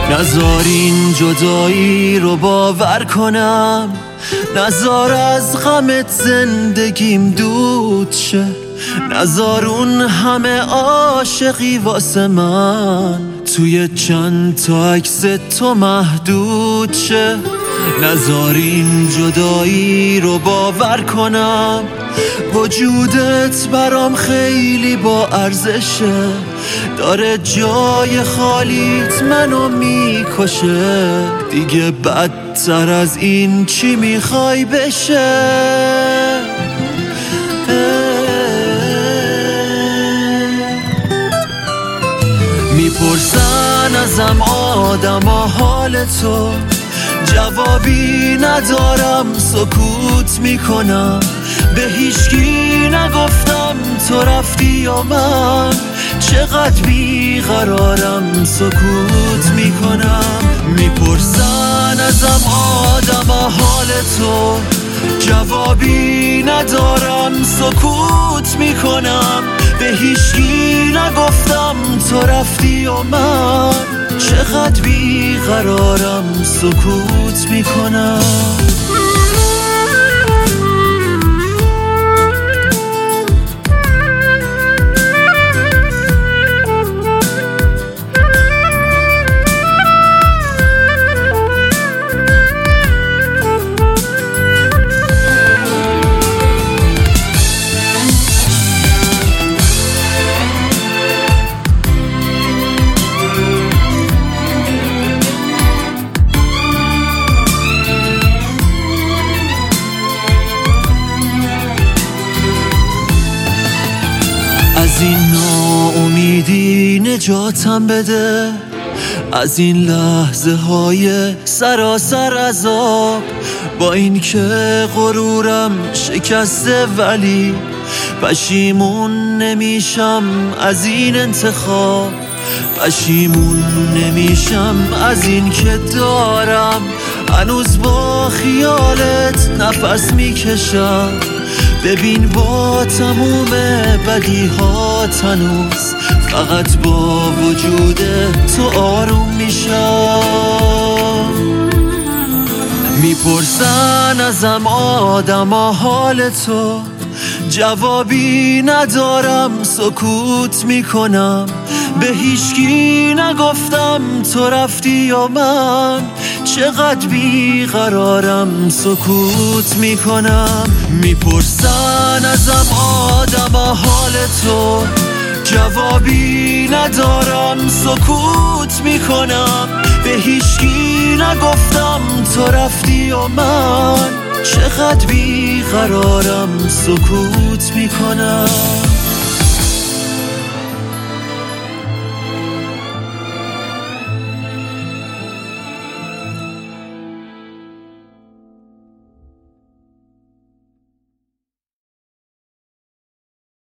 نذار این جدایی رو باور کنم، نذار از غمت زندگیم دود شه، نذار اون همه عاشقی واسه من توی چند تا عکس تو محدود شه. نذار این جدایی رو باور کنم، وجودت برام خیلی با ارزشه، داره جای خالیت منو میکشه، دیگه بدتر از این چی میخوای بشه؟ میپرسن ازم آدما حال تو، جوابی ندارم سکوت میکنم، به هیچکی نگفتم تو رفتی یا من چقدر بیقرارم سکوت میکنم. میپرسن ازم آدما حال تو، جوابی ندارم سکوت میکنم، به هیچکی نگفتم تو رفتی یا من چقدر بیقرارم سکوت میکنم. از این ناامیدی نجاتم بده، از این لحظه های سراسر عذاب، با این که غرورم شکسته ولی پشیمون نمیشم از این انتخاب، پشیمون نمیشم از این که دارم هنوز با خیالت نفس میکشم. ببین با تموم بدیهات هنوز فقط با وجود تو آروم میشم. میپرسن ازم آدما حال تو، جوابی ندارم سکوت میکنم، به هیچکی نگفتم تو رفتی یا من چقدر بیقرارم سکوت میکنم. میپرسن ازم آدما حال تو، جوابی ندارم سکوت میکنم، به هیچکی نگفتم تو رفتی یا من چقدر بیقرارم سکوت میکنم.